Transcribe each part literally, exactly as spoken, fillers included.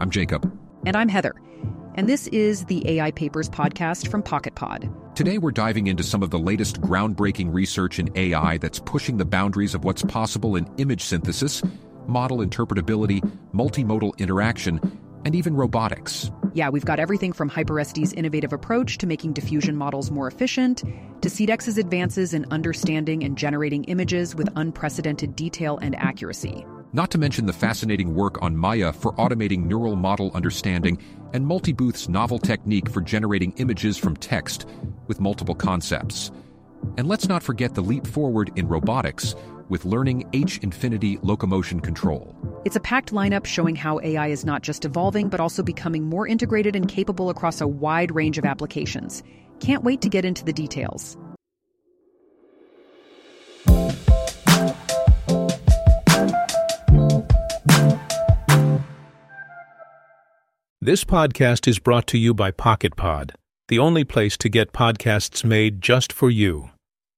I'm Jacob. And I'm Heather. And this is the A I Papers podcast from PocketPod. Today we're diving into some of the latest groundbreaking research in A I that's pushing the boundaries of what's possible in image synthesis, model interpretability, multimodal interaction, and even robotics. Yeah, we've got everything from HyperSD's innovative approach to making diffusion models more efficient, to Ceedex's advances in understanding and generating images with unprecedented detail and accuracy. Not to mention the fascinating work on Maya for automating neural model understanding and Multibooth's novel technique for generating images from text with multiple concepts. And let's not forget the leap forward in robotics with learning H-infinity locomotion control. It's a packed lineup showing how A I is not just evolving, but also becoming more integrated and capable across a wide range of applications. Can't wait to get into the details. This podcast is brought to you by PocketPod, the only place to get podcasts made just for you.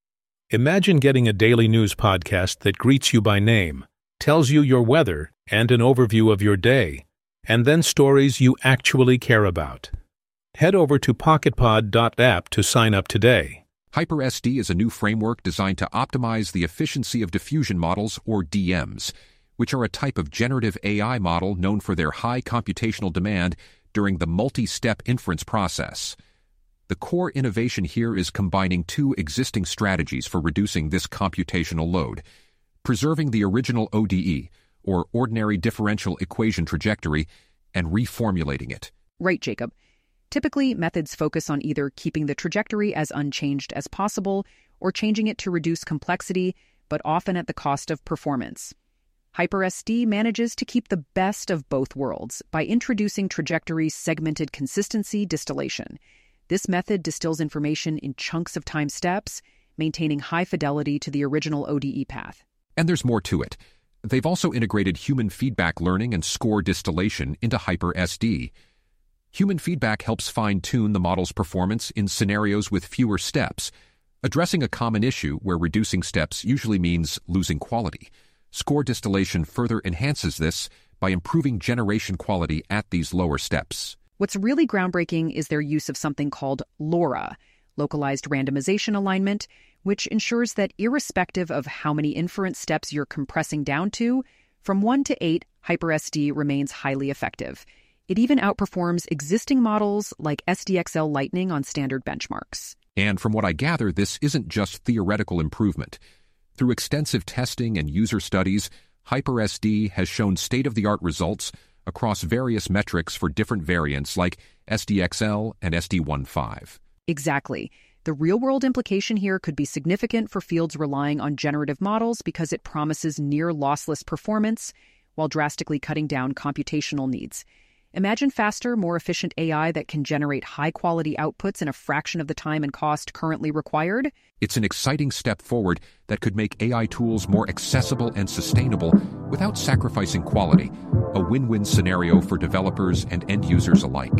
Imagine getting a daily news podcast that greets you by name, tells you your weather and an overview of your day, and then stories you actually care about. Head over to pocketpod dot app to sign up today. HyperSD is a new framework designed to optimize the efficiency of diffusion models, or D Ms, which are a type of generative A I model known for their high computational demand during the multi-step inference process. The core innovation here is combining two existing strategies for reducing this computational load: preserving the original O D E, or ordinary differential equation trajectory, and reformulating it. Right, Jacob. Typically, methods focus on either keeping the trajectory as unchanged as possible or changing it to reduce complexity, but often at the cost of performance. HyperSD manages to keep the best of both worlds by introducing trajectory segmented consistency distillation. This method distills information in chunks of time steps, maintaining high fidelity to the original O D E path. And there's more to it. They've also integrated human feedback learning and score distillation into HyperSD. Human feedback helps fine-tune the model's performance in scenarios with fewer steps, addressing a common issue where reducing steps usually means losing quality. Score distillation further enhances this by improving generation quality at these lower steps. What's really groundbreaking is their use of something called LoRA, localized randomization alignment, which ensures that irrespective of how many inference steps you're compressing down to, from one to eight, HyperSD remains highly effective. It even outperforms existing models like S D X L Lightning on standard benchmarks. And from what I gather, this isn't just theoretical improvement. Through extensive testing and user studies, HyperSD has shown state-of-the-art results across various metrics for different variants like S D X L and S D fifteen. Exactly. The real-world implication here could be significant for fields relying on generative models because it promises near-lossless performance while drastically cutting down computational needs. Imagine faster, more efficient A I that can generate high-quality outputs in a fraction of the time and cost currently required. It's an exciting step forward that could make A I tools more accessible and sustainable without sacrificing quality, a win-win scenario for developers and end users alike.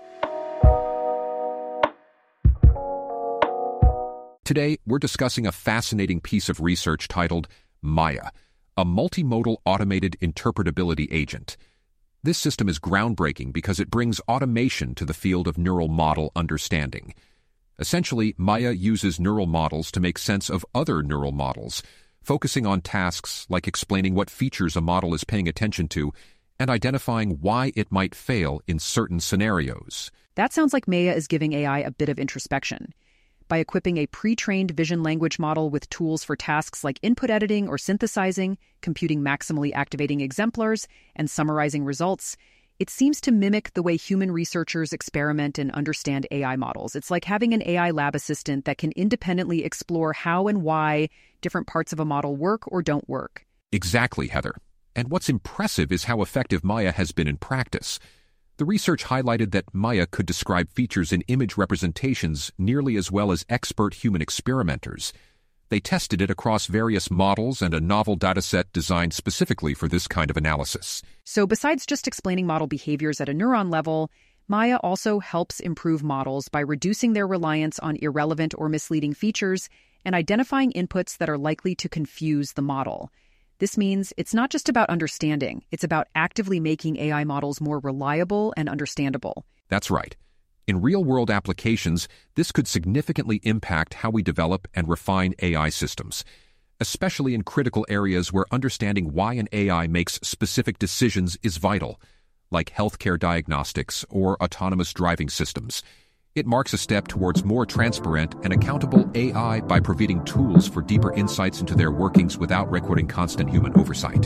Today, we're discussing a fascinating piece of research titled Maya, a multimodal automated interpretability agent. This system is groundbreaking because it brings automation to the field of neural model understanding. Essentially, Maya uses neural models to make sense of other neural models, focusing on tasks like explaining what features a model is paying attention to and identifying why it might fail in certain scenarios. That sounds like Maya is giving A I a bit of introspection. By equipping a pre-trained vision language model with tools for tasks like input editing or synthesizing, computing maximally activating exemplars, and summarizing results, it seems to mimic the way human researchers experiment and understand A I models. It's like having an A I lab assistant that can independently explore how and why different parts of a model work or don't work. Exactly, Heather. And what's impressive is how effective Maya has been in practice. The research highlighted that Maya could describe features in image representations nearly as well as expert human experimenters. They tested it across various models and a novel dataset designed specifically for this kind of analysis. So besides just explaining model behaviors at a neuron level, Maya also helps improve models by reducing their reliance on irrelevant or misleading features and identifying inputs that are likely to confuse the model. This means it's not just about understanding, it's about actively making A I models more reliable and understandable. That's right. In real-world applications, this could significantly impact how we develop and refine A I systems, especially in critical areas where understanding why an A I makes specific decisions is vital, like healthcare diagnostics or autonomous driving systems. It marks a step towards more transparent and accountable A I by providing tools for deeper insights into their workings without requiring constant human oversight.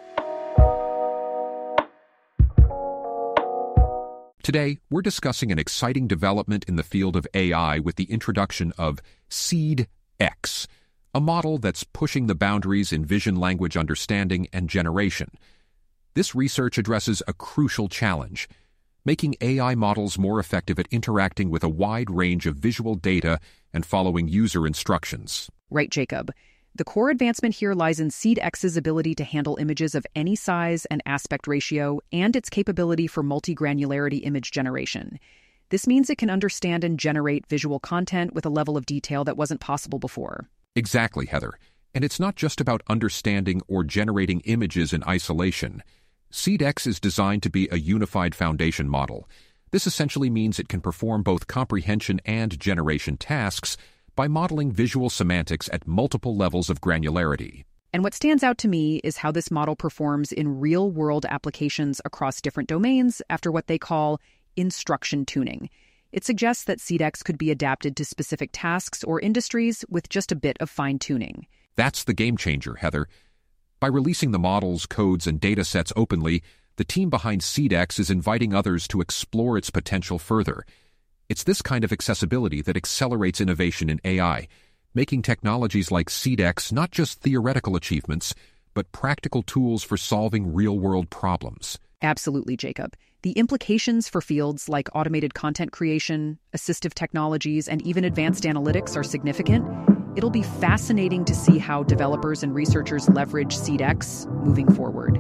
Today, we're discussing an exciting development in the field of A I with the introduction of SeedX, a model that's pushing the boundaries in vision language understanding and generation. This research addresses a crucial challenge: making A I models more effective at interacting with a wide range of visual data and following user instructions. Right, Jacob. The core advancement here lies in SeedX's ability to handle images of any size and aspect ratio and its capability for multi-granularity image generation. This means it can understand and generate visual content with a level of detail that wasn't possible before. Exactly, Heather. And it's not just about understanding or generating images in isolation. SeedX is designed to be a unified foundation model. This essentially means it can perform both comprehension and generation tasks by modeling visual semantics at multiple levels of granularity. And what stands out to me is how this model performs in real-world applications across different domains after what they call instruction tuning. It suggests that SeedX could be adapted to specific tasks or industries with just a bit of fine-tuning. That's the game changer, Heather. By releasing the models, codes, and datasets openly, the team behind SeedX is inviting others to explore its potential further. It's this kind of accessibility that accelerates innovation in A I, making technologies like SeedX not just theoretical achievements, but practical tools for solving real-world problems. Absolutely, Jacob. The implications for fields like automated content creation, assistive technologies, and even advanced analytics are significant. It'll be fascinating to see how developers and researchers leverage SeedX moving forward.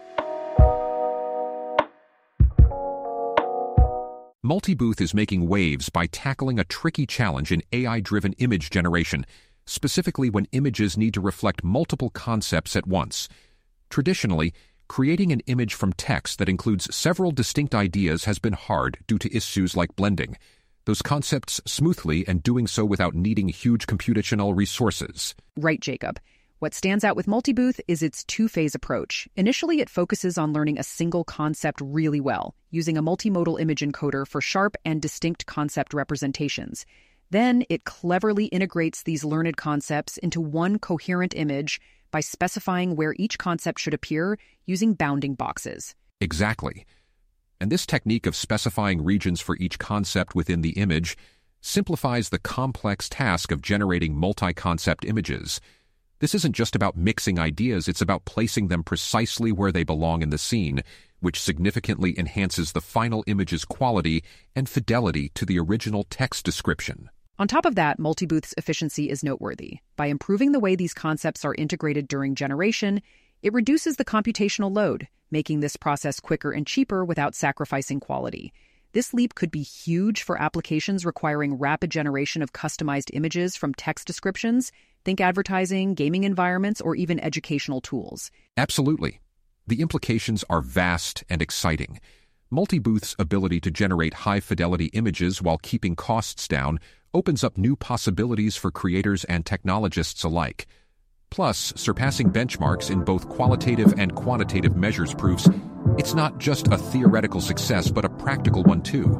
Multibooth is making waves by tackling a tricky challenge in A I-driven image generation, specifically when images need to reflect multiple concepts at once. Traditionally, creating an image from text that includes several distinct ideas has been hard due to issues like blending those concepts smoothly and doing so without needing huge computational resources. Right, Jacob. What stands out with Multibooth is its two-phase approach. Initially, it focuses on learning a single concept really well, using a multimodal image encoder for sharp and distinct concept representations. Then, it cleverly integrates these learned concepts into one coherent image by specifying where each concept should appear using bounding boxes. Exactly. And this technique of specifying regions for each concept within the image simplifies the complex task of generating multi-concept images. This isn't just about mixing ideas, it's about placing them precisely where they belong in the scene, which significantly enhances the final image's quality and fidelity to the original text description. On top of that, Multibooth's efficiency is noteworthy. By improving the way these concepts are integrated during generation, it reduces the computational load, making this process quicker and cheaper without sacrificing quality. This leap could be huge for applications requiring rapid generation of customized images from text descriptions. Think advertising, gaming environments, or even educational tools. Absolutely. The implications are vast and exciting. Multibooth's ability to generate high-fidelity images while keeping costs down opens up new possibilities for creators and technologists alike. Plus, surpassing benchmarks in both qualitative and quantitative measures proves it's not just a theoretical success, but a practical one too.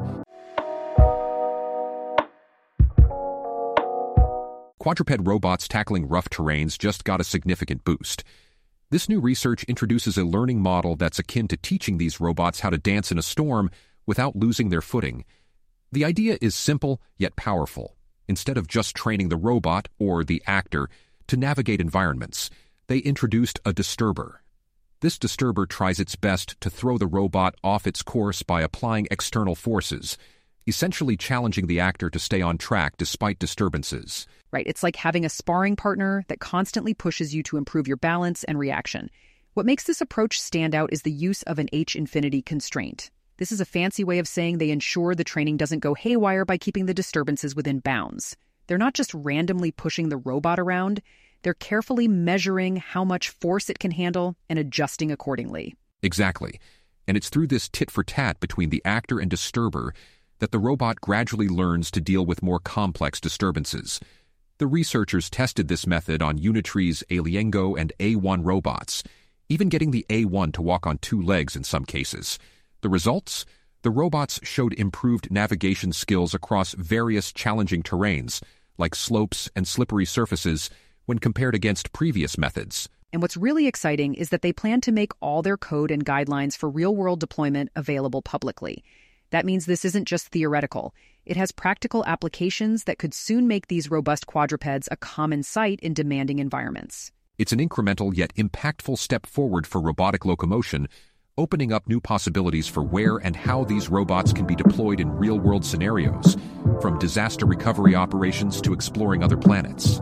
Quadruped robots tackling rough terrains just got a significant boost. This new research introduces a learning model that's akin to teaching these robots how to dance in a storm without losing their footing. The idea is simple yet powerful. Instead of just training the robot, or the actor, to navigate environments, they introduced a disturber. This disturber tries its best to throw the robot off its course by applying external forces, essentially challenging the actor to stay on track despite disturbances. Right, it's like having a sparring partner that constantly pushes you to improve your balance and reaction. What makes this approach stand out is the use of an H-infinity constraint. This is a fancy way of saying they ensure the training doesn't go haywire by keeping the disturbances within bounds. They're not just randomly pushing the robot around, They're carefully measuring how much force it can handle and adjusting accordingly. Exactly. And it's through this tit-for-tat between the actor and disturber that the robot gradually learns to deal with more complex disturbances. The researchers tested this method on Unitree's Aliengo and A one robots, even getting the A one to walk on two legs in some cases. The results? The robots showed improved navigation skills across various challenging terrains, like slopes and slippery surfaces, when compared against previous methods. And what's really exciting is that they plan to make all their code and guidelines for real-world deployment available publicly. That means this isn't just theoretical. It has practical applications that could soon make these robust quadrupeds a common sight in demanding environments. It's an incremental yet impactful step forward for robotic locomotion, opening up new possibilities for where and how these robots can be deployed in real-world scenarios, from disaster recovery operations to exploring other planets.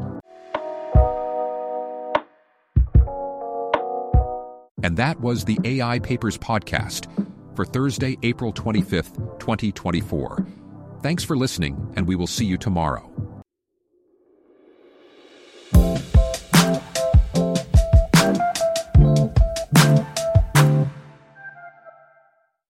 And that was the A I Papers podcast for Thursday, April twenty-fifth, twenty twenty-four. Thanks for listening, and we will see you tomorrow.